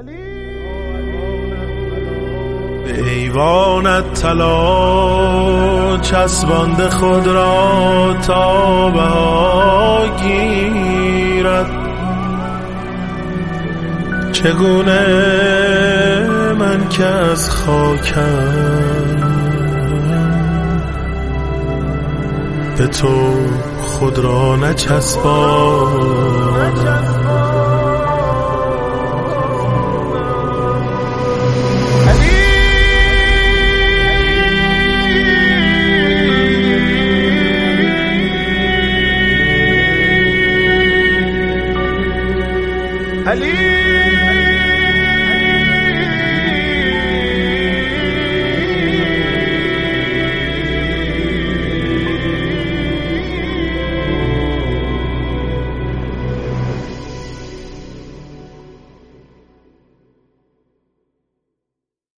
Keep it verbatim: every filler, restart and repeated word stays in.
به ایوانت طلا چسبانده خود را تا بها گیرد، چگونه من که از خاکم به تو خود را نچسبانم.